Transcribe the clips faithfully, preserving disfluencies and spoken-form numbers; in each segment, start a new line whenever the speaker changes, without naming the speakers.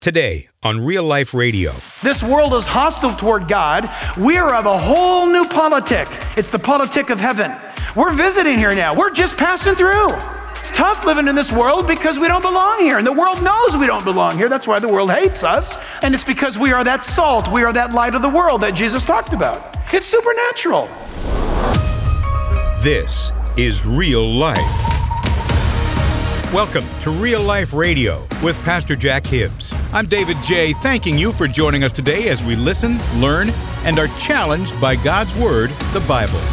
Today on Real Life Radio.
This world is hostile toward God. We are of a whole new politic. It's the politic of heaven. We're visiting here now. We're just passing through. It's tough living in this world because we don't belong here. And the world knows we don't belong here. That's why the world hates us. And it's because we are that salt. We are that light of the world that Jesus talked about. It's supernatural.
This is Real Life. Welcome to Real Life Radio with Pastor Jack Hibbs. I'm David J., thanking you for joining us today as we listen, learn, and are challenged by God's Word, the Bible.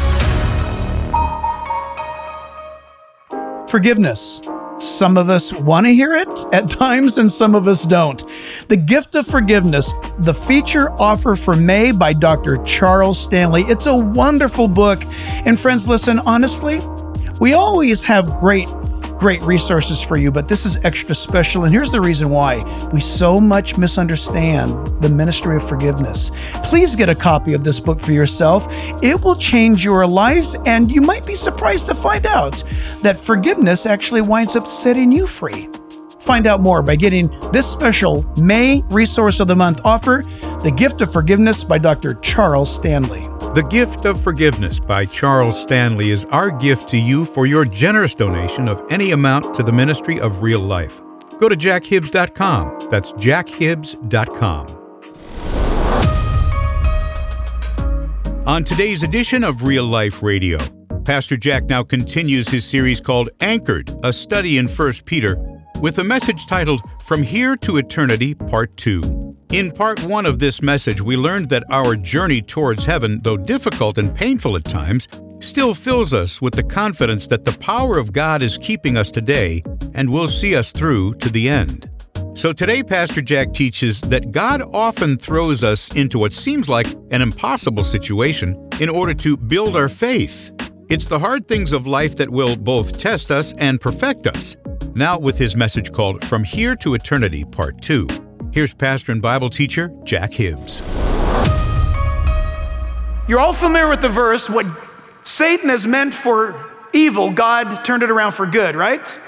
Forgiveness. Some of us want to hear it at times, and some of us don't. The Gift of Forgiveness, the feature offer for May by Doctor Charles Stanley. It's a wonderful book. And friends, listen, honestly, we always have great Great resources for you, but this is extra special, and here's the reason why. We so much misunderstand the ministry of forgiveness. Please get a copy of this book for yourself. It will change your life, and you might be surprised to find out that forgiveness actually winds up setting you free. Find out more by getting this special May Resource of the Month offer, The Gift of Forgiveness by Doctor Charles Stanley.
The Gift of Forgiveness by Charles Stanley is our gift to you for your generous donation of any amount to the ministry of Real Life. Go to jack hibbs dot com. That's jack hibbs dot com. On today's edition of Real Life Radio, Pastor Jack now continues his series called Anchored, a study in First Peter, with a message titled From Here to Eternity, Part two. In Part one of this message, we learned that our journey towards heaven, though difficult and painful at times, still fills us with the confidence that the power of God is keeping us today and will see us through to the end. So today, Pastor Jack teaches that God often throws us into what seems like an impossible situation in order to build our faith. It's the hard things of life that will both test us and perfect us. Now with his message called From Here to Eternity, Part two. Here's pastor and Bible teacher, Jack Hibbs.
You're all familiar with the verse, what Satan has meant for evil, God turned it around for good, right?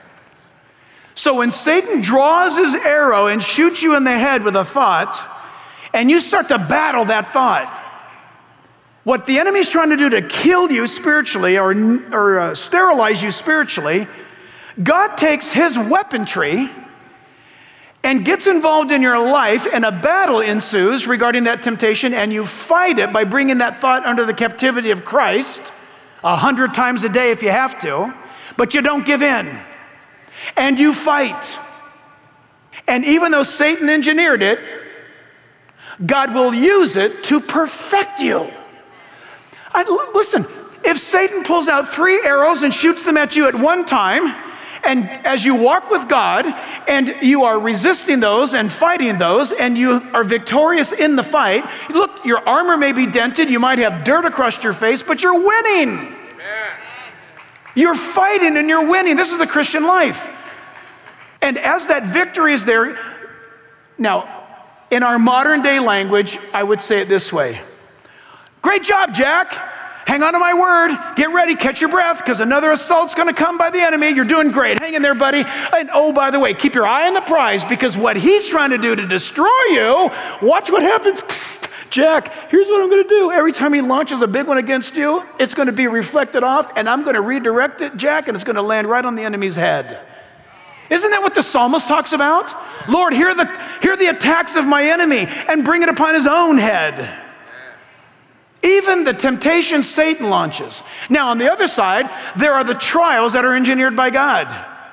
So when Satan draws his arrow and shoots you in the head with a thought, and you start to battle that thought, what the enemy's trying to do to kill you spiritually or, or uh, sterilize you spiritually, God takes his weaponry and gets involved in your life, and a battle ensues regarding that temptation, and you fight it by bringing that thought under the captivity of Christ a hundred times a day if you have to, but you don't give in, and you fight. And even though Satan engineered it, God will use it to perfect you. I, listen, if Satan pulls out three arrows and shoots them at you at one time, and as you walk with God and you are resisting those and fighting those and you are victorious in the fight, look, your armor may be dented, you might have dirt across your face, but you're winning. Amen. You're fighting and you're winning. This is the Christian life. And as that victory is there, now, in our modern day language, I would say it this way. Great job, Jack. Hang on to my word. Get ready. Catch your breath, because another assault's going to come by the enemy. You're doing great. Hang in there, buddy. And oh, by the way, keep your eye on the prize, because what he's trying to do to destroy you, watch what happens. Psst, Jack, here's what I'm going to do. Every time he launches a big one against you, it's going to be reflected off, and I'm going to redirect it, Jack, and it's going to land right on the enemy's head. Isn't that what the psalmist talks about? Lord, hear the, hear the attacks of my enemy and bring it upon his own head. Even the temptation Satan launches. Now, on the other side, there are the trials that are engineered by God.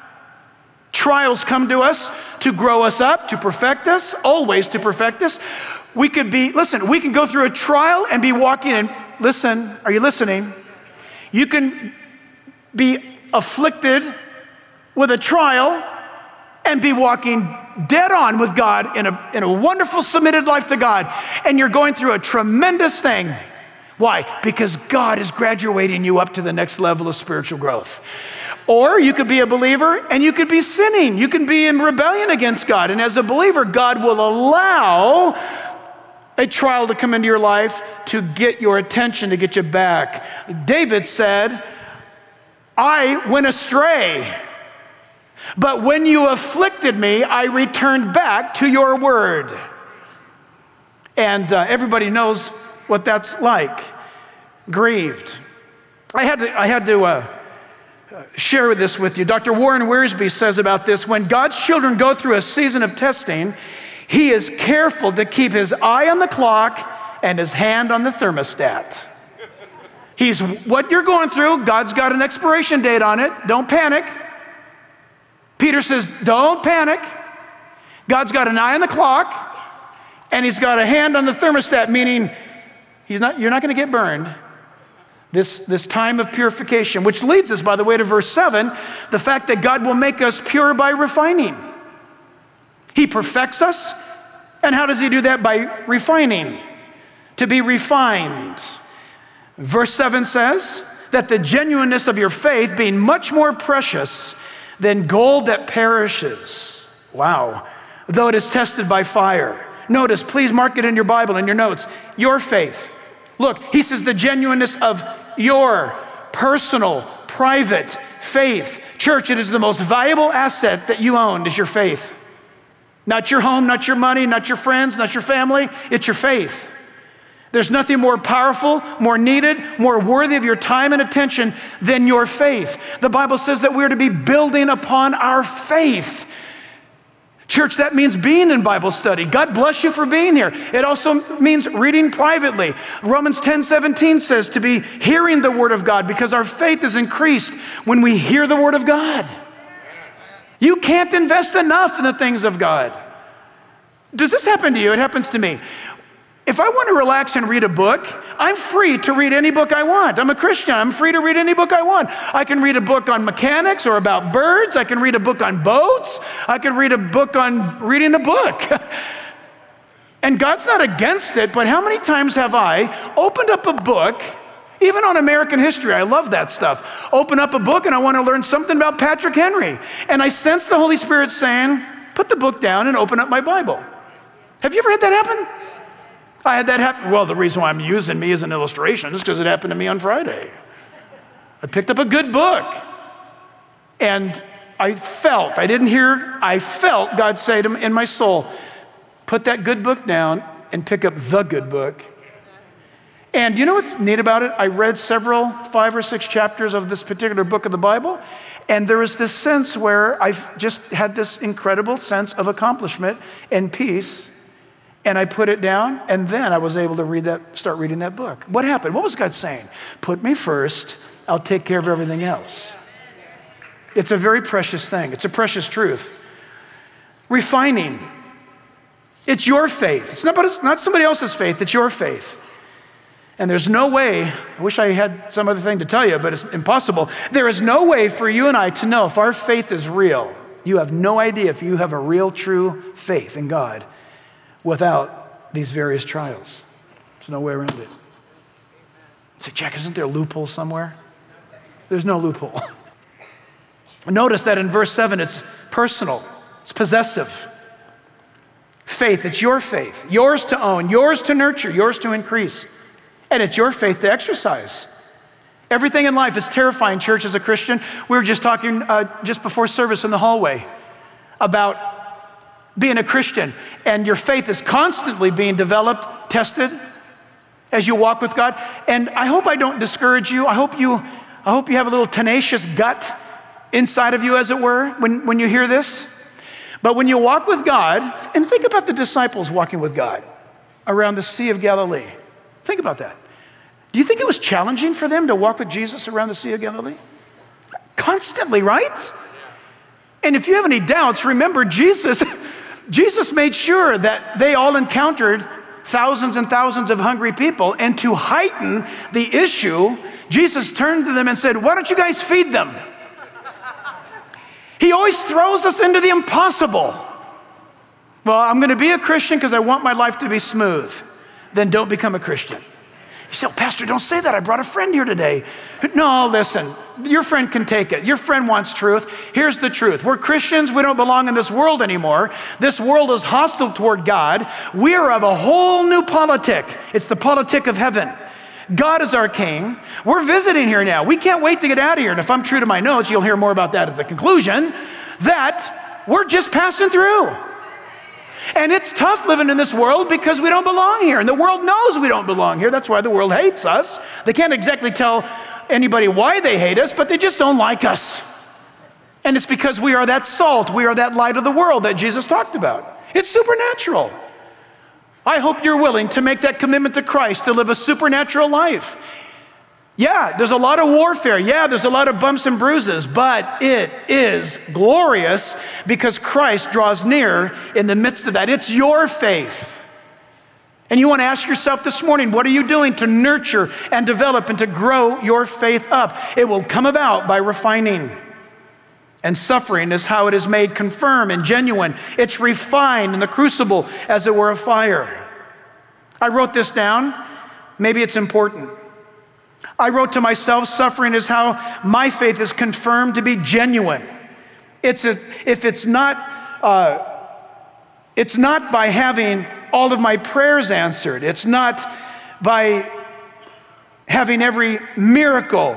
Trials come to us to grow us up, to perfect us, always to perfect us. We could be, listen, we can go through a trial and be walking in, listen, are you listening? You can be afflicted with a trial and be walking dead on with God in a, in a wonderful submitted life to God. And you're going through a tremendous thing. Why? Because God is graduating you up to the next level of spiritual growth. Or you could be a believer and you could be sinning. You can be in rebellion against God. And as a believer, God will allow a trial to come into your life to get your attention, to get you back. David said, I went astray. But when you afflicted me, I returned back to your word. And uh, everybody knows what that's like. Grieved. I had to, I had to uh, share this with you. Doctor Warren Wiersbe says about this, when God's children go through a season of testing, he is careful to keep his eye on the clock and his hand on the thermostat. He's, what you're going through, God's got an expiration date on it. Don't panic. Peter says, don't panic. God's got an eye on the clock, and he's got a hand on the thermostat, meaning he's not, you're not going to get burned. This, this time of purification, which leads us, by the way, to verse seven, the fact that God will make us pure by refining. He perfects us, and how does he do that? By refining. To be refined. Verse seven says that the genuineness of your faith being much more precious than gold that perishes. Wow. Though it is tested by fire. Notice, please mark it in your Bible, in your notes, your faith. Look, he says the genuineness of your personal, private faith. Church, it is the most valuable asset that you own is your faith. Not your home, not your money, not your friends, not your family. It's your faith. There's nothing more powerful, more needed, more worthy of your time and attention than your faith. The Bible says that we're to be building upon our faith. Church, that means being in Bible study. God bless you for being here. It also means reading privately. Romans ten seventeen says to be hearing the word of God because our faith is increased when we hear the word of God. You can't invest enough in the things of God. Does this happen to you? It happens to me. If I want to relax and read a book, I'm free to read any book I want. I'm a Christian. I'm free to read any book I want. I can read a book on mechanics or about birds. I can read a book on boats. I can read a book on reading a book. And God's not against it, but how many times have I opened up a book, even on American history? I love that stuff. Open up a book and I want to learn something about Patrick Henry. And I sense the Holy Spirit saying, put the book down and open up my Bible. Have you ever had that happen? I had that happen. Well, the reason why I'm using me as an illustration is because it happened to me on Friday. I picked up a good book and I felt, I didn't hear, I felt God say to me in my soul, put that good book down and pick up the good book. And you know what's neat about it? I read several, five or six chapters of this particular book of the Bible, and there was this sense where I just had this incredible sense of accomplishment and peace. And I put it down, and then I was able to read that, start reading that book. What happened? What was God saying? Put me first, I'll take care of everything else. It's a very precious thing. It's a precious truth. Refining. It's your faith. It's not, it's not somebody else's faith, it's your faith. And there's no way, I wish I had some other thing to tell you, but it's impossible. There is no way for you and I to know if our faith is real. You have no idea if you have a real, true faith in God without these various trials. There's no way around it. Say, Jack, isn't there a loophole somewhere? There's no loophole. Notice that in verse seven, it's personal, it's possessive. Faith, it's your faith, yours to own, yours to nurture, yours to increase. And it's your faith to exercise. Everything in life is terrifying, church, as a Christian. We were just talking uh, just before service in the hallway about being a Christian, and your faith is constantly being developed, tested as you walk with God. And I hope I don't discourage you. I hope you, I hope you have a little tenacious gut inside of you, as it were, when, when you hear this. But when you walk with God, and think about the disciples walking with God around the Sea of Galilee. Think about that. Do you think it was challenging for them to walk with Jesus around the Sea of Galilee? Constantly, right? And if you have any doubts, remember Jesus, Jesus made sure that they all encountered thousands and thousands of hungry people. And to heighten the issue, Jesus turned to them and said, why don't you guys feed them? He always throws us into the impossible. Well, I'm going to be a Christian because I want my life to be smooth. Then don't become a Christian. You say, oh, Pastor, don't say that. I brought a friend here today. No, listen, your friend can take it. Your friend wants truth. Here's the truth. We're Christians. We don't belong in this world anymore. This world is hostile toward God. We are of a whole new politic. It's the politic of heaven. God is our king. We're visiting here now. We can't wait to get out of here. And if I'm true to my notes, you'll hear more about that at the conclusion. that we're just passing through. And it's tough living in this world because we don't belong here. And the world knows we don't belong here. That's why the world hates us. They can't exactly tell anybody why they hate us, but they just don't like us. And it's because we are that salt, we are that light of the world that Jesus talked about. It's supernatural. I hope you're willing to make that commitment to Christ, to live a supernatural life. Yeah, there's a lot of warfare. Yeah, there's a lot of bumps and bruises, but it is glorious because Christ draws near in the midst of that. It's your faith. And you want to ask yourself this morning, what are you doing to nurture and develop and to grow your faith up? It will come about by refining. And suffering is how it is made confirm and genuine. It's refined in the crucible as it were a fire. I wrote this down. Maybe it's important. I wrote to myself, suffering is how my faith is confirmed to be genuine. It's a, if it's not, uh, it's not by having all of my prayers answered. It's not by having every miracle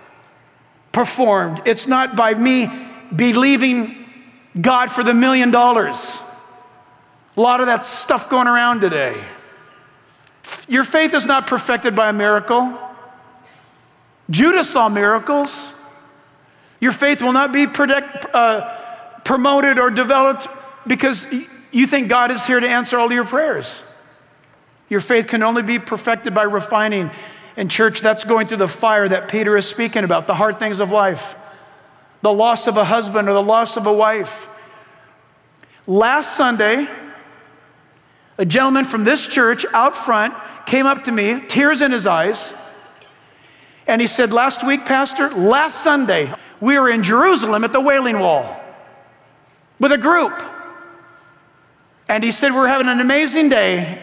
performed. It's not by me believing God for the million dollars. A lot of that stuff going around today. Your faith is not perfected by a miracle. Judah saw miracles. Your faith will not be predict, uh, promoted or developed because you think God is here to answer all of your prayers. Your faith can only be perfected by refining. And church, that's going through the fire that Peter is speaking about, the hard things of life, the loss of a husband or the loss of a wife. Last Sunday, a gentleman from this church out front came up to me, tears in his eyes, and he said, last week, Pastor, last Sunday, we were in Jerusalem at the Wailing Wall with a group. And he said, we're having an amazing day.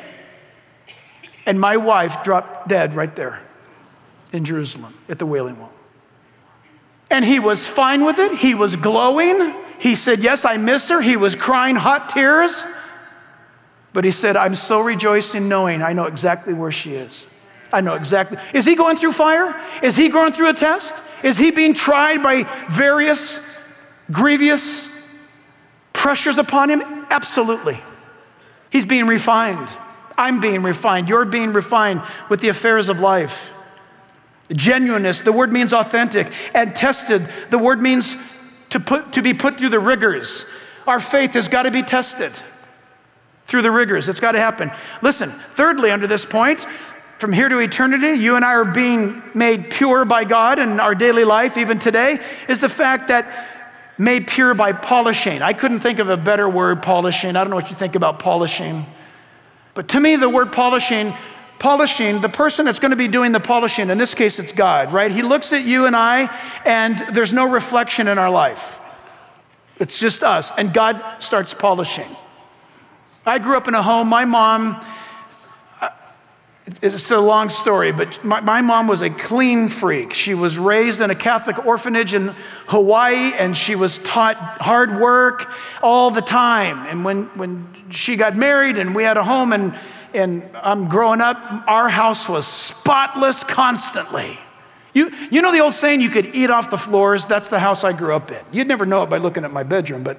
And my wife dropped dead right there in Jerusalem at the Wailing Wall. And he was fine with it. He was glowing. He said, yes, I miss her. He was crying hot tears. But he said, I'm so rejoicing knowing I know exactly where she is. I know exactly. Is he going through fire? Is he going through a test? Is he being tried by various grievous pressures upon him? Absolutely. He's being refined. I'm being refined. You're being refined with the affairs of life. Genuineness, the word means authentic. And tested, the word means to put to be put through the rigors. Our faith has got to be tested through the rigors. It's got to happen. Listen, thirdly, under this point, from here to eternity, you and I are being made pure by God in our daily life, even today, is the fact that made pure by polishing. I couldn't think of a better word, polishing. I don't know what you think about polishing. But to me, the word polishing, polishing, the person that's going to be doing the polishing, in this case, it's God, right? He looks at you and I, and there's no reflection in our life. It's just us, and God starts polishing. I grew up in a home, my mom, it's a long story, but my, my mom was a clean freak. She was raised in a Catholic orphanage in Hawaii, and she was taught hard work all the time. And when, when she got married and we had a home and, and I'm growing up, our house was spotless constantly. You, you know the old saying, you could eat off the floors? That's the house I grew up in. You'd never know it by looking at my bedroom, but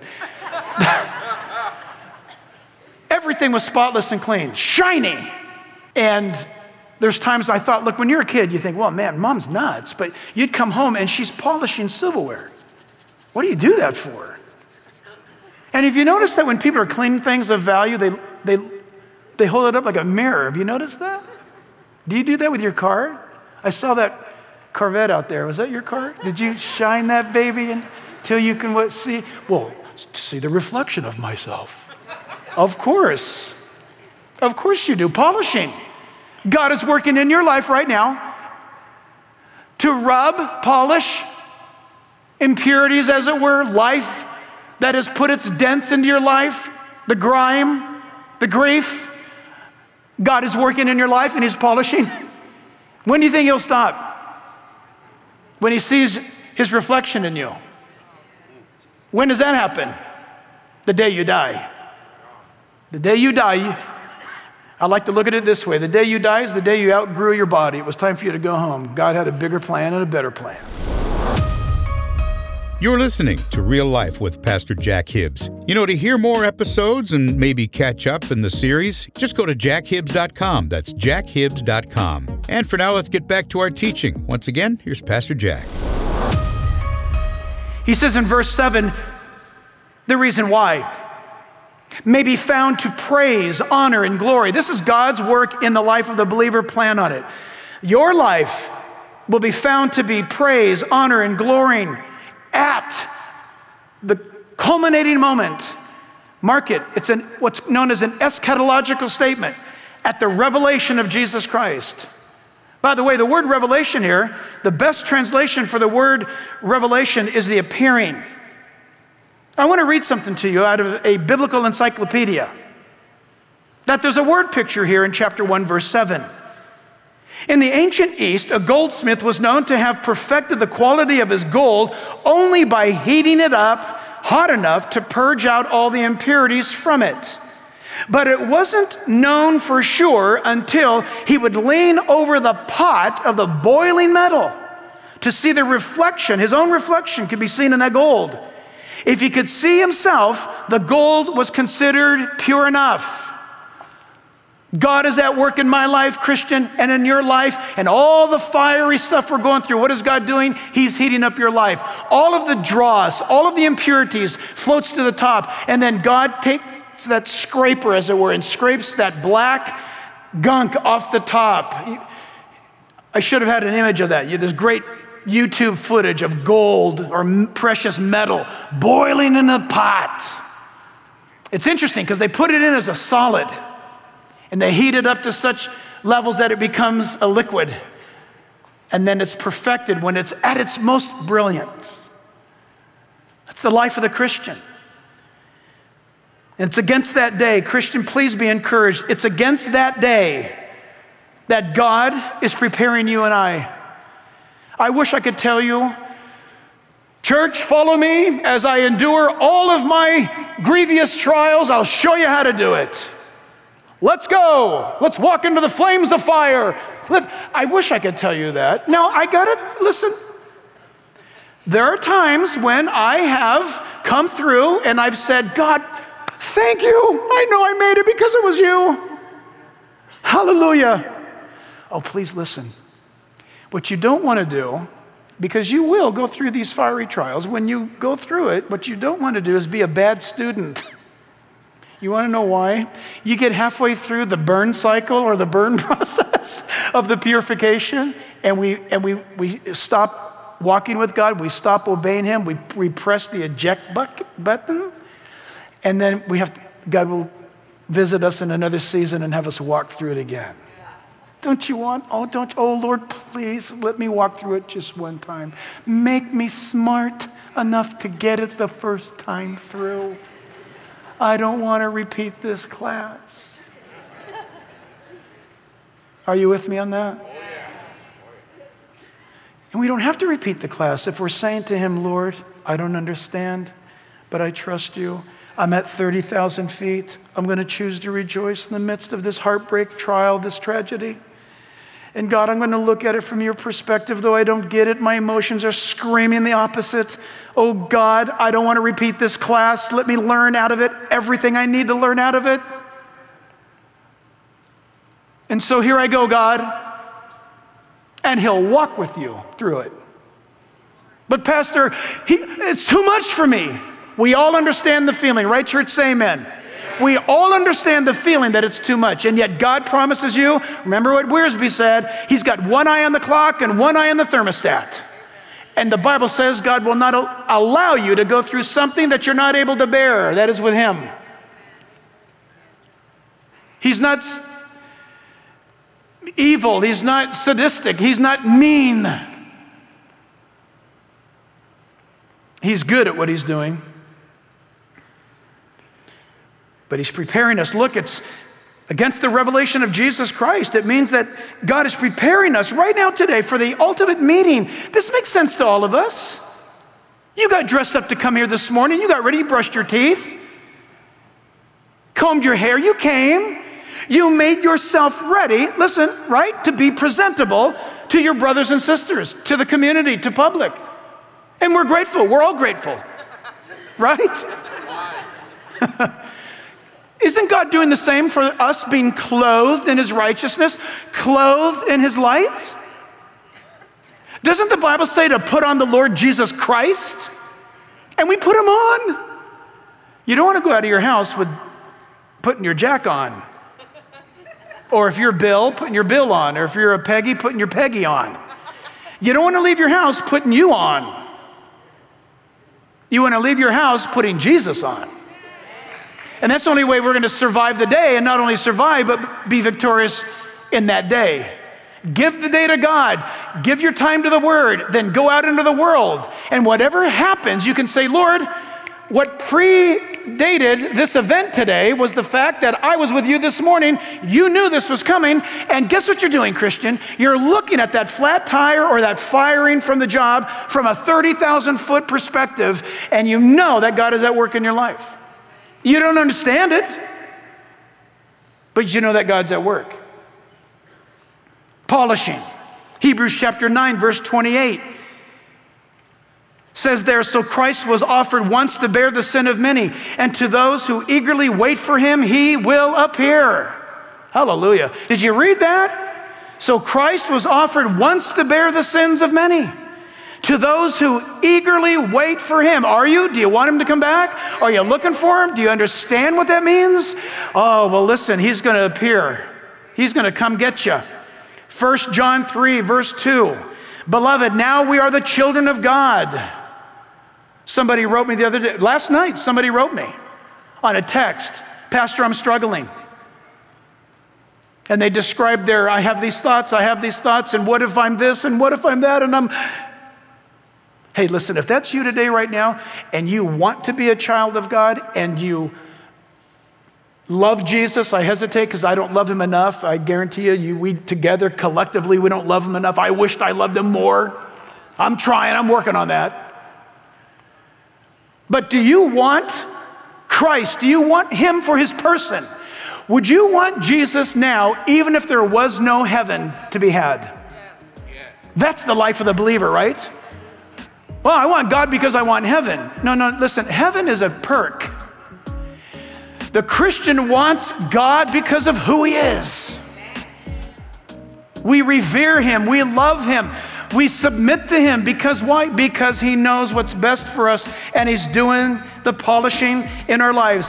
everything was spotless and clean, shiny. And there's times I thought, look, when you're a kid, you think, well, man, mom's nuts. But you'd come home and she's polishing silverware. What do you do that for? And have you noticed that when people are cleaning things of value, they, they, they hold it up like a mirror? Have you noticed that? Do you do that with your car? I saw that Corvette out there. Was that your car? Did you shine that baby until you can what, see? Well, see the reflection of myself. Of course. Of course you do. Polishing. God is working in your life right now to rub, polish impurities, as it were, life that has put its dents into your life, the grime, the grief. God is working in your life and he's polishing. When do you think he'll stop? When he sees his reflection in you. When does that happen? The day you die. The day you die, you, I like to look at it this way. The day you die is the day you outgrew your body. It was time for you to go home. God had a bigger plan and a better plan.
You're listening to Real Life with Pastor Jack Hibbs. You know, to hear more episodes and maybe catch up in the series, just go to jack hibbs dot com. That's jack hibbs dot com. And for now, let's get back to our teaching. Once again, here's Pastor Jack.
He says in verse seven, the reason why may be found to praise, honor, and glory. This is God's work in the life of the believer. Plan on it. Your life will be found to be praise, honor, and glory at the culminating moment. Mark it. It's an, what's known as an eschatological statement, at the revelation of Jesus Christ. By the way, the word revelation here, the best translation for the word revelation is the appearing. I want to read something to you out of a biblical encyclopedia. That there's a word picture here in chapter one, verse seven. In the ancient East, a goldsmith was known to have perfected the quality of his gold only by heating it up hot enough to purge out all the impurities from it. But it wasn't known for sure until he would lean over the pot of the boiling metal to see the reflection. His own reflection could be seen in that gold. If he could see himself, the gold was considered pure enough. God is at work in my life, Christian, and in your life, and all the fiery stuff we're going through. What is God doing? He's heating up your life. All of the dross, all of the impurities floats to the top, and then God takes that scraper, as it were, and scrapes that black gunk off the top. I should have had an image of that. There's great YouTube footage of gold or precious metal boiling in a pot. It's interesting because they put it in as a solid, and they heat it up to such levels that it becomes a liquid. And then it's perfected when it's at its most brilliance. That's the life of the Christian. And it's against that day, Christian, please be encouraged. It's against that day that God is preparing you and I. I wish I could tell you, church, follow me as I endure all of my grievous trials. I'll show you how to do it. Let's go. Let's walk into the flames of fire. Let, I wish I could tell you that. Now, I gotta, listen. There are times when I have come through and I've said, God, thank you. I know I made it because it was you. Hallelujah. Oh, please listen. What you don't want to do, because you will go through these fiery trials, when you go through it, what you don't want to do is be a bad student. You want to know why? You get halfway through the burn cycle or the burn process of the purification, and we and we we stop walking with God, we stop obeying Him, we, we press the eject button, and then we have to, God will visit us in another season and have us walk through it again. Yes. Don't you want, oh, don't, oh Lord, please let me walk through it just one time. Make me smart enough to get it the first time through. I don't want to repeat this class. Are you with me on that? Yes. And we don't have to repeat the class if we're saying to Him, Lord, I don't understand, but I trust you. I'm at thirty thousand feet. I'm going to choose to rejoice in the midst of this heartbreak, trial, this tragedy. And God, I'm going to look at it from your perspective, though I don't get it. My emotions are screaming the opposite. Oh God, I don't want to repeat this class. Let me learn out of it everything I need to learn out of it. And so here I go, God. And He'll walk with you through it. But Pastor, he, it's too much for me. We all understand the feeling, right, church? Say amen. We all understand the feeling that it's too much, and yet God promises you, remember what Wiersbe said, He's got one eye on the clock and one eye on the thermostat. And the Bible says God will not allow you to go through something that you're not able to bear. That is with Him. He's not evil. He's not sadistic. He's not mean. He's good at what He's doing. But He's preparing us. Look, it's against the revelation of Jesus Christ. It means that God is preparing us right now today for the ultimate meeting. This makes sense to all of us. You got dressed up to come here this morning. You got ready. You brushed your teeth, combed your hair. You came. You made yourself ready, listen, right, to be presentable to your brothers and sisters, to the community, to public. And we're grateful. We're all grateful, right? Isn't God doing the same for us, being clothed in his righteousness, clothed in his light? Doesn't the Bible say to put on the Lord Jesus Christ? And we put him on. You don't want to go out of your house with putting your jack on. Or if you're Bill, putting your Bill on. Or if you're a Peggy, putting your Peggy on. You don't want to leave your house putting you on. You want to leave your house putting Jesus on. And that's the only way we're going to survive the day, and not only survive, but be victorious in that day. Give the day to God. Give your time to the Word. Then go out into the world. And whatever happens, you can say, Lord, what predated this event today was the fact that I was with you this morning. You knew this was coming. And guess what you're doing, Christian? You're looking at that flat tire or that firing from the job from a thirty thousand foot perspective, and you know that God is at work in your life. You don't understand it, but you know that God's at work. Polishing. Hebrews chapter nine, verse twenty-eight says there, so Christ was offered once to bear the sin of many, and to those who eagerly wait for him, he will appear. Hallelujah. Did you read that? So Christ was offered once to bear the sins of many. To those who eagerly wait for him. Are you? Do you want him to come back? Are you looking for him? Do you understand what that means? Oh, well, listen, he's going to appear. He's going to come get you. First John three, verse two. Beloved, now we are the children of God. Somebody wrote me the other day, last night, somebody wrote me on a text, Pastor, I'm struggling. And they described their, I have these thoughts, I have these thoughts, and what if I'm this, and what if I'm that, and I'm... Hey, listen, if that's you today right now, and you want to be a child of God, and you love Jesus, I hesitate because I don't love him enough. I guarantee you, you, we together, collectively, we don't love him enough. I wished I loved him more. I'm trying, I'm working on that. But do you want Christ? Do you want him for his person? Would you want Jesus now, even if there was no heaven to be had? Yes. That's the life of the believer, right? Well, I want God because I want heaven. No, no, listen, heaven is a perk. The Christian wants God because of who he is. We revere him, we love him, we submit to him because why? Because he knows what's best for us and he's doing the polishing in our lives.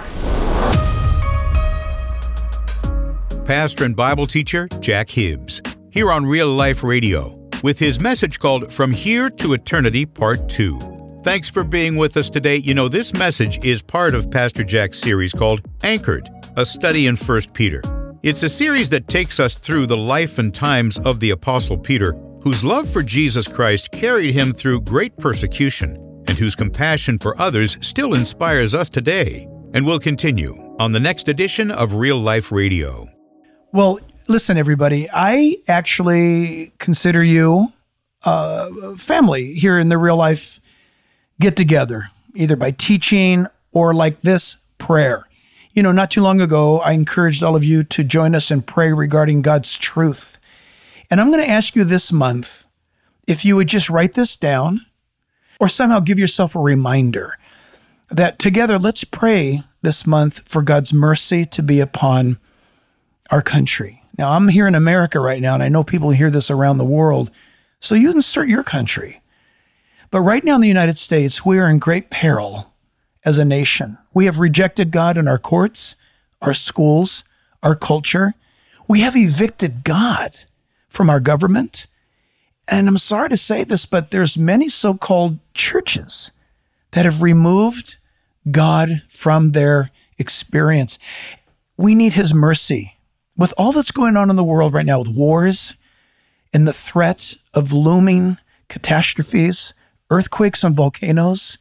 Pastor and Bible teacher Jack Hibbs, here on Real Life Radio, with his message called From Here to Eternity, Part two. Thanks for being with us today. You know, this message is part of Pastor Jack's series called Anchored, a study in First Peter. It's a series that takes us through the life and times of the Apostle Peter, whose love for Jesus Christ carried him through great persecution, and whose compassion for others still inspires us today, and will continue on the next edition of Real Life Radio.
Well, listen, everybody, I actually consider you uh, family here in the Real Life get-together, either by teaching or like this, prayer. You know, not too long ago, I encouraged all of you to join us and pray regarding God's truth. And I'm going to ask you this month, if you would just write this down or somehow give yourself a reminder that together, let's pray this month for God's mercy to be upon our country. Now, I'm here in America right now, and I know people hear this around the world, so you insert your country. But right now in the United States, we are in great peril as a nation. We have rejected God in our courts, our schools, our culture. We have evicted God from our government. And I'm sorry to say this, but there's many so-called churches that have removed God from their experience. We need his mercy. With all that's going on in the world right now, with wars and the threat of looming catastrophes, earthquakes and volcanoes,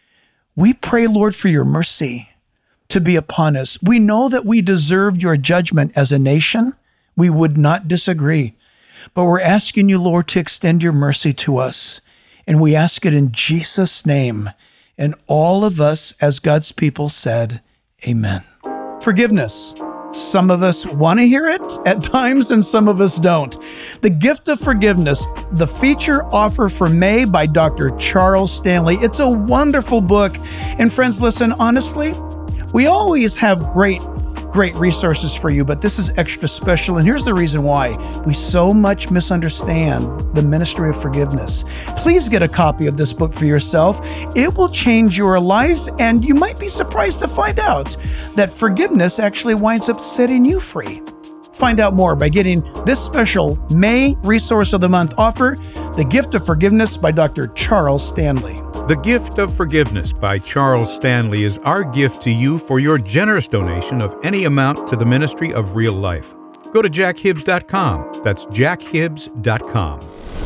we pray, Lord, for your mercy to be upon us. We know that we deserve your judgment as a nation. We would not disagree. But we're asking you, Lord, to extend your mercy to us. And we ask it in Jesus' name. And all of us, as God's people, said, amen. Forgiveness. Some of us want to hear it at times, and some of us don't. The Gift of Forgiveness, the feature offer for May by Doctor Charles Stanley. It's a wonderful book. And friends, listen, honestly, we always have great Great resources for you, but this is extra special, and here's the reason why. We so much misunderstand the ministry of forgiveness. Please get a copy of this book for yourself. It will change your life, and you might be surprised to find out that forgiveness actually winds up setting you free. Find out more by getting this special May Resource of the Month offer, The Gift of Forgiveness by Doctor Charles Stanley.
The Gift of Forgiveness by Charles Stanley is our gift to you for your generous donation of any amount to the ministry of Real Life. Go to jack hibbs dot com. That's jack hibbs dot com.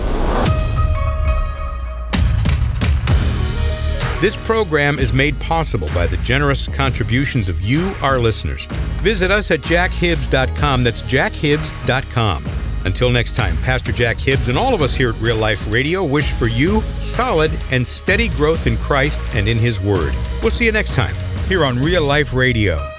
This program is made possible by the generous contributions of you, our listeners. Visit us at jack hibbs dot com. That's jack hibbs dot com. Until next time, Pastor Jack Hibbs and all of us here at Real Life Radio wish for you solid and steady growth in Christ and in His Word. We'll see you next time here on Real Life Radio.